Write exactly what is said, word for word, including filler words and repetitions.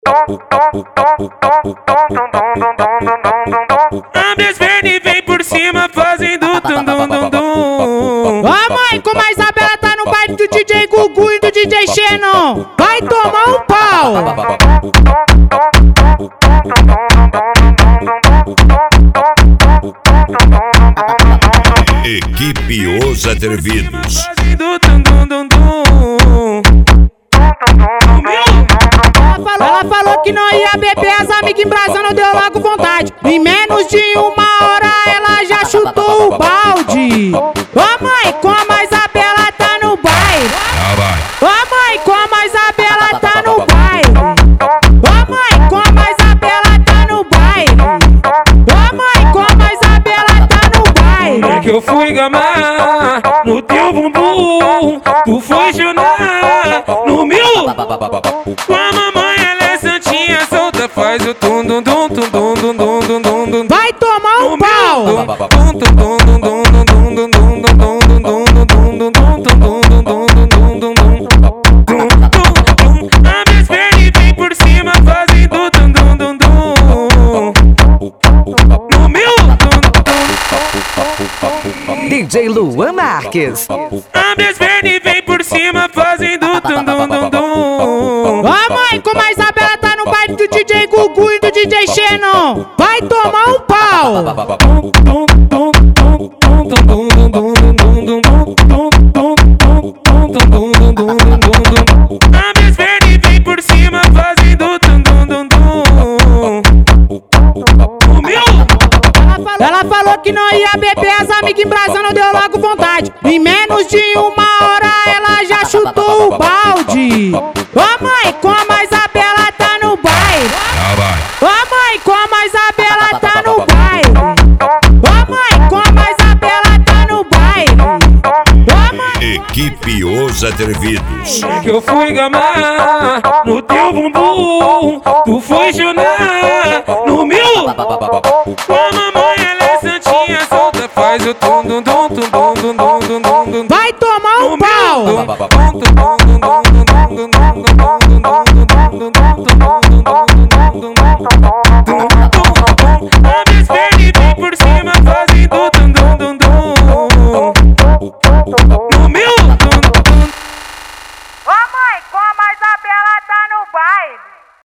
Ambas vem vem por cima fazendo dum dum dum dum. Ó mãe, como a Isabela tá no baile do D J Gugu e do D J Xenon, vai tomar um pau. Equipe Os Atrevidos. Fazendo dum dum dum dum. Ela falou que não ia beber, as amigas embrasando, deu logo vontade. Em menos de uma hora ela já chutou o balde. Ô mãe, como a Isabela tá no baile. Ô mãe, como a Isabela tá no baile. Ô mãe, como a Isabela tá no baile. Ô mãe, como a Isabela tá no baile. É que eu fui gamar no teu bumbum, tu foi chorar no meu. Com a mamãe ela é santinha solta, faz o tum dum dum dum dum dum dum dum dum. Vai tomar um pau. Dum dum dum dum dum dum dum dum dum dum dum dum dum dum dum dum dum dum. Ambas vem vem por cima fazendo dum dum dum dum. No meu D J Luan Marques. Ambas vem vem por cima fazendo dum dum dum dum. Ó mãe, como a Isabela tá no baile do D J Gugu e do D J Xenon, vai tomar um pau. Ambas vem vem por cima fazendo dum dum dum dum. O meu. Ela falou que não ia beber, as amigas embrasando, deu logo vontade. Em menos de uma hora ela já chutou o balde. Ô mãe, como a Isabela tá no baile. Ô mãe, como a Isabela tá no baile. Ô mãe, como a Isabela tá no baile. Ô mãe. Equipe Os Atrevidos. É que eu fui gamar no teu bumbum, tu foi chorar no meu. Com a mamãe ela é santinha solta, faz o tum dum dum dum dum dum dum dum dum. Vai tomar um pau. Dum dum dum dum dum dum dum dum.